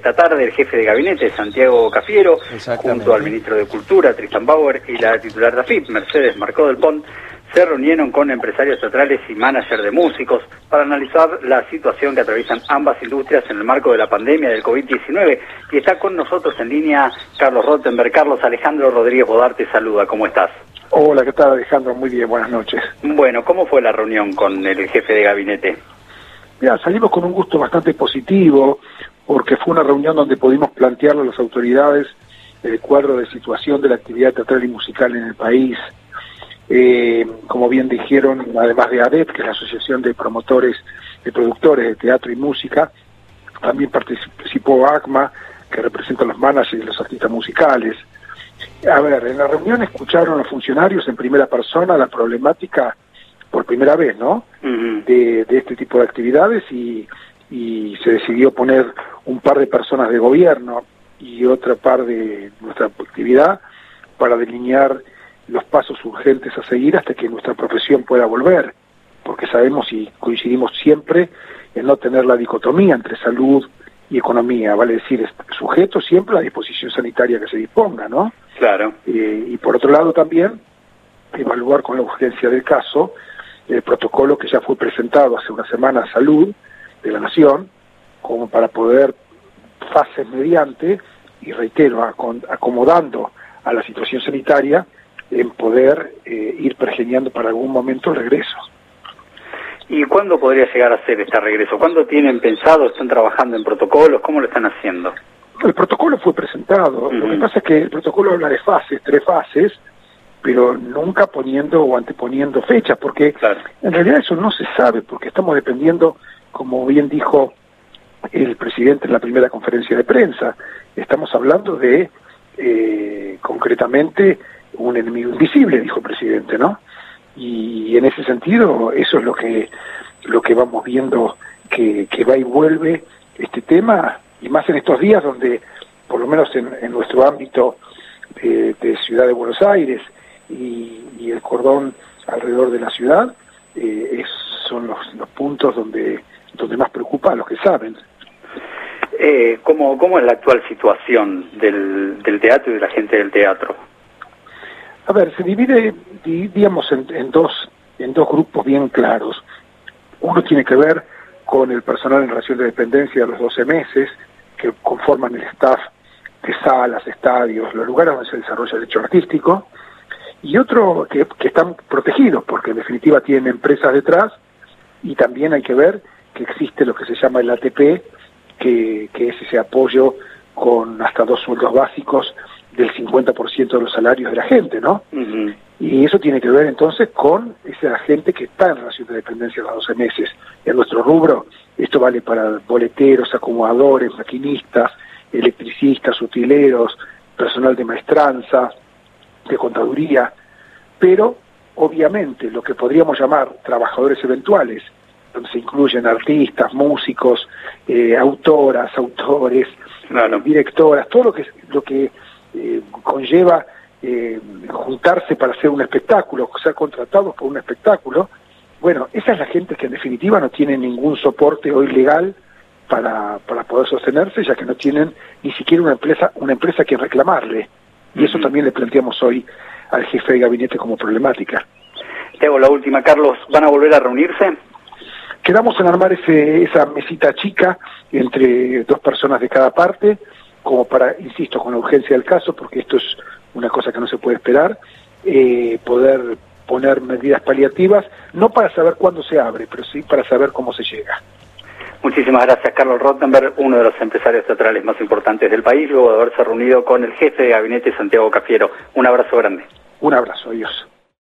esta tarde el jefe de gabinete, Santiago Cafiero, junto al ministro de Cultura, Tristan Bauer, y la titular de AFIP, Mercedes Marcó del Pont, se reunieron con empresarios teatrales y managers de músicos para analizar la situación que atraviesan ambas industrias en el marco de la pandemia del COVID-19. Y está con nosotros en línea Carlos Rottenberg. Carlos, Alejandro Rodríguez Bodar te saluda. ¿Cómo estás? Hola, ¿qué tal, Alejandro? Muy bien, buenas noches. Bueno, ¿cómo fue la reunión con el jefe de gabinete? Mira, salimos con un gusto bastante positivo, porque fue una reunión donde pudimos plantearle a las autoridades el cuadro de situación de la actividad teatral y musical en el país. Como bien dijeron, además de ADEP, que es la Asociación de Promotores de Productores de Teatro y Música, también participó ACMA, que representa a los managers y los artistas musicales. A ver, en la reunión escucharon los funcionarios en primera persona la problemática por primera vez, ¿no? De este tipo de actividades y se decidió poner un par de personas de gobierno y otra par de nuestra actividad para delinear los pasos urgentes a seguir hasta que nuestra profesión pueda volver, porque sabemos y coincidimos siempre en no tener la dicotomía entre salud y economía, vale decir, sujeto siempre a la disposición sanitaria que se disponga, ¿no? Claro. Y por otro lado también, evaluar con la urgencia del caso el protocolo que ya fue presentado hace una semana a Salud de la Nación, como para poder, fases mediante, y reitero, acomodando a la situación sanitaria, en poder ir pergeñando para algún momento el regreso. ¿Y cuándo podría llegar a ser este regreso? ¿Cuándo tienen pensado? ¿Están trabajando en protocolos? ¿Cómo lo están haciendo? El protocolo fue presentado. Lo que pasa es que el protocolo habla de fases, 3 fases, pero nunca poniendo o anteponiendo fechas, porque claro, en realidad eso no se sabe, porque estamos dependiendo, como bien dijo el presidente en la primera conferencia de prensa, estamos hablando de, concretamente, un enemigo invisible, dijo el presidente, ¿no? Y en ese sentido, eso es lo que vamos viendo, que va y vuelve este tema, y más en estos días donde, por lo menos en nuestro ámbito de Ciudad de Buenos Aires y el cordón alrededor de la ciudad, son los puntos donde más preocupa a los que saben. ¿Cómo es la actual situación del teatro y de la gente del teatro? A ver, se divide, diríamos, en dos grupos bien claros. Uno tiene que ver con el personal en relación de dependencia de los 12 meses, que conforman el staff de salas, estadios, los lugares donde se desarrolla el hecho artístico, y otro que están protegidos, porque en definitiva tienen empresas detrás, y también hay que ver que existe lo que se llama el ATP, que es ese apoyo con hasta 2 sueldos básicos del 50% de los salarios de la gente, ¿no? Y eso tiene que ver entonces con esa gente que está en relación de dependencia a los 12 meses. En nuestro rubro, esto vale para boleteros, acomodadores, maquinistas, electricistas, utileros, personal de maestranza, de contaduría, pero obviamente lo que podríamos llamar trabajadores eventuales, donde se incluyen artistas, músicos, autoras, autores, claro, directoras, todo lo que conlleva juntarse para hacer un espectáculo, ser contratados por un espectáculo. Bueno, esa es la gente que en definitiva no tiene ningún soporte hoy legal para poder sostenerse, ya que no tienen ni siquiera una empresa a quien reclamarle. Y eso también le planteamos hoy al jefe de gabinete como problemática. Te hago la última, Carlos. ¿Van a volver a reunirse? Quedamos en armar esa mesita chica entre 2 personas de cada parte, como para, insisto, con la urgencia del caso, porque esto es una cosa que no se puede esperar, poder poner medidas paliativas, no para saber cuándo se abre, pero sí para saber cómo se llega. Muchísimas gracias, Carlos Rottenberg, uno de los empresarios teatrales más importantes del país, luego de haberse reunido con el jefe de gabinete, Santiago Cafiero. Un abrazo grande. Un abrazo, adiós.